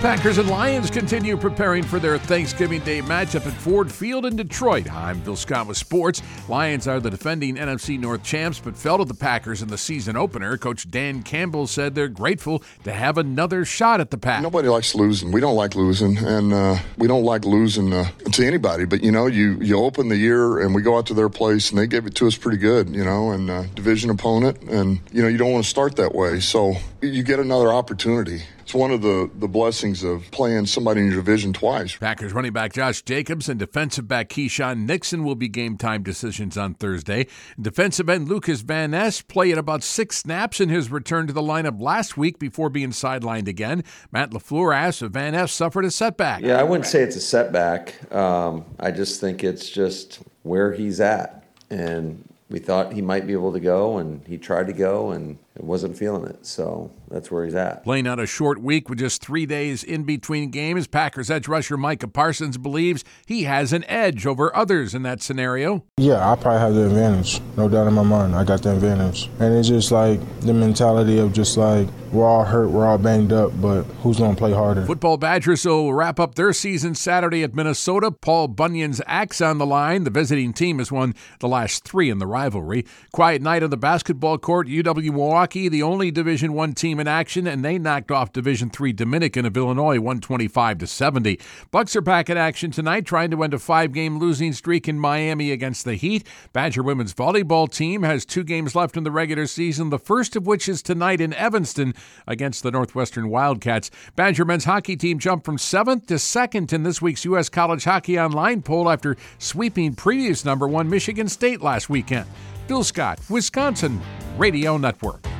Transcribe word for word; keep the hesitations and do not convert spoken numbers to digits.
Packers and Lions continue preparing for their Thanksgiving Day matchup at Ford Field in Detroit. I'm Bill Scott with sports. Lions are the defending N F C North champs, but fell to the Packers in the season opener. Coach Dan Campbell said they're grateful to have another shot at the Pack. Nobody likes losing. We don't like losing, and uh, we don't like losing uh, to anybody. But, you know, you, you open the year, and we go out to their place, and they gave it to us pretty good, you know, and uh, division opponent. And, you know, you don't want to start that way. So you get another opportunity. It's one of the, the blessings of playing somebody in your division twice. Packers running back Josh Jacobs and defensive back Keyshawn Nixon will be game-time decisions on Thursday. Defensive end Lucas Van Ness played about six snaps in his return to the lineup last week before being sidelined again. Matt LaFleur asked if Van Ness suffered a setback. Yeah, I wouldn't say it's a setback. Um, I just think it's just where he's at. And we thought he might be able to go, and he tried to go, and wasn't feeling it. So that's where he's at. Playing out a short week with just three days in between games, Packers edge rusher Micah Parsons believes he has an edge over others in that scenario. Yeah, I probably have the advantage. No doubt in my mind. I got the advantage. And it's just like the mentality of just like, we're all hurt, we're all banged up, but who's going to play harder? Football Badgers will wrap up their season Saturday at Minnesota. Paul Bunyan's axe on the line. The visiting team has won the last three in the rivalry. Quiet night on the basketball court. U W Milwaukee, the only Division One team in action, and they knocked off Division Three Dominican of Illinois one twenty-five to seventy. Bucks are back in action tonight, trying to end a five-game losing streak in Miami against the Heat. Badger women's volleyball team has two games left in the regular season, the first of which is tonight in Evanston against the Northwestern Wildcats. Badger men's hockey team jumped from seventh to second in this week's U S College Hockey Online poll after sweeping previous number one Michigan State last weekend. Bill Scott, Wisconsin Radio Network.